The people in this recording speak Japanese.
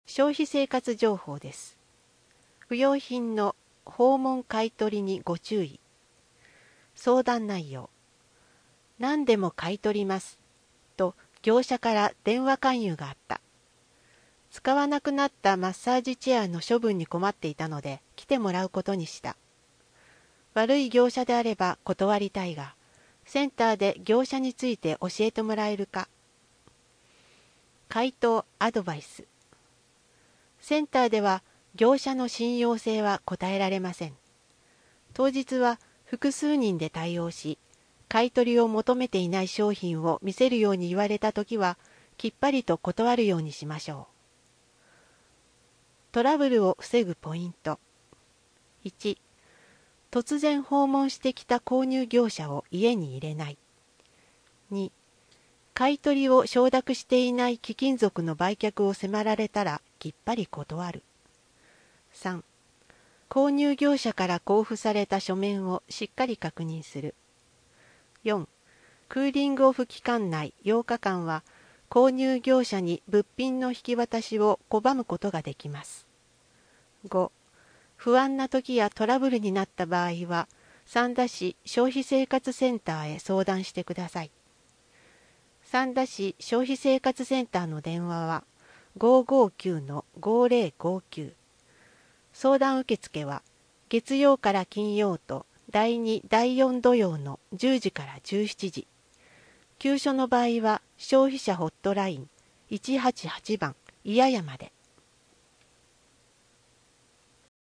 消費生活情報です。不用品の訪問買い取りにご注意。相談内容。何でも買い取りますと業者から電話勧誘があった。使わなくなったマッサージチェアの処分に困っていたので来てもらうことにした。悪い業者であれば断りたいが、センターで業者について教えてもらえるか。回答アドバイス。センターでは業者の信用性は答えられません。当日は複数人で対応し、買い取りを求めていない商品を見せるように言われたときは、きっぱりと断るようにしましょう。トラブルを防ぐポイント。1、突然訪問してきた購入業者を家に入れない。2、買い取りを承諾していない貴金属の売却を迫られたらきっぱり断る。3、購入業者から交付された書面をしっかり確認する。4、クーリングオフ期間内8日間は購入業者に物品の引き渡しを拒むことができます。5、不安な時やトラブルになった場合は、三田市消費生活センターへ相談してください。三田市消費生活センターの電話は 559-5059。相談受付は月曜から金曜と第2、第4土曜の10時から17時。急所の場合は消費者ホットライン188番いややまで。